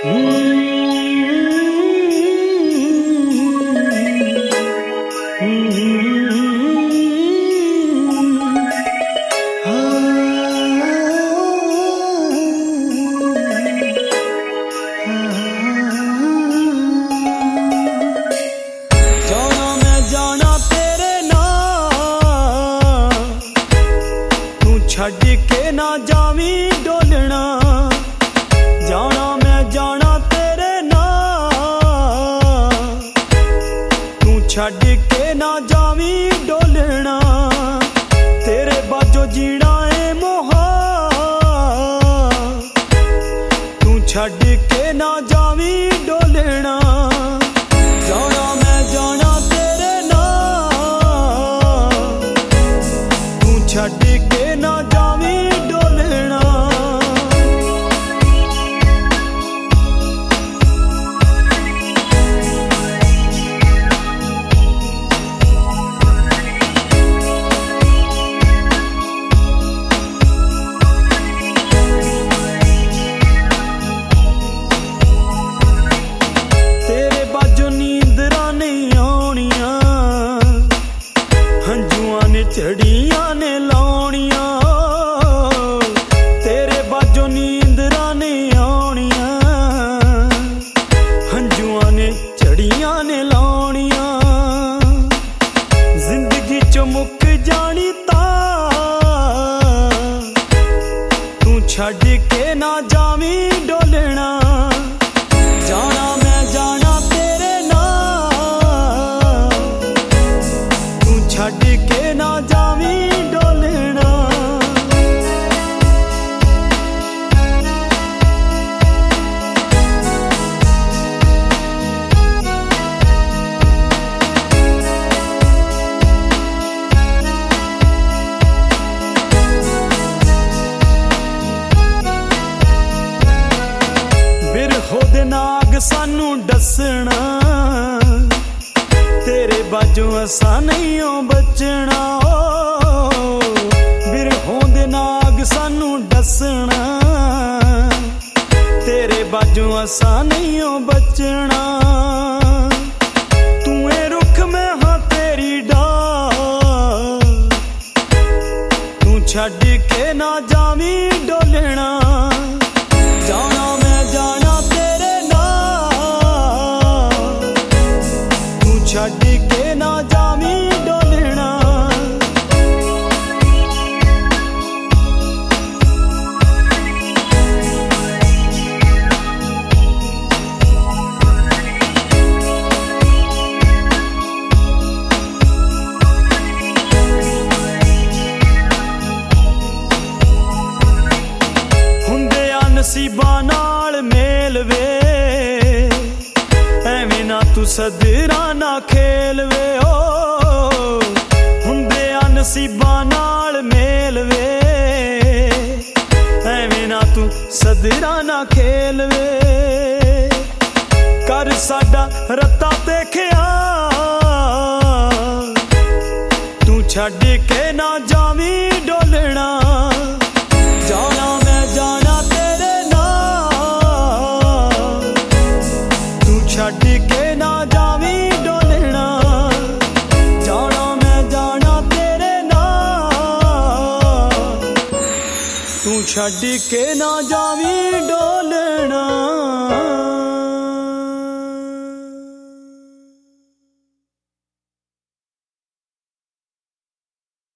छड्ड के ना जावी डोलना, जाना मैं जाना तेरे नाल। तू छड्ड के ना जावी डोलना, तेरे बाजो जीना है मोहाल। तू छड्ड के ना जावी डोलना, जाना मैं जाना तेरे नाल। तू छड्ड के ना जावी डोलना। तेरे बाजो नींदरां नहीं आउणियां, हंजुआं ने झड़ियां ने लाउणियां। तेरे बाजो नींदरां नहीं आउणियां, हंजुआं ने झड़ियां ने लाउणियां। जिंदगी चो मुक जानी तां, तू छड्ड के ना जावी डोलना, जाना मैं जाना तेरे नाल। तू छड्ड के ना जावी डोलना। बिरहो दे नाग सानू डसना, तेरे बाजों असां नहीं हो बचना। बिरहो दे नाग सानू डसना, तेरे बाजों असां नहीं हो बचना। तू ए रुख मैं हाँ तेरी डाल, तू छड्ड के ना जावी डोलना, जाना मैं जाना तेरे नाल। तू छड्ड के ना जावी डोलना। हुंदे आ नसीबां नाल मेल वे, एवें ना तू सदरा ना खेल वे। ओ हुंदे आ नसीबां नाल मेल वे, एवें ना तू सदरा ना खेल वे। कर साडा रत्ता ते ख्याल, तू छड्ड के ना जावी डोलना, जाना मैं जाना तेरे नाल। तू छड्ड के ना जावी डोलना, जाना मैं जाना तेरे नाल। तू छड्ड के ना जावी डोलना।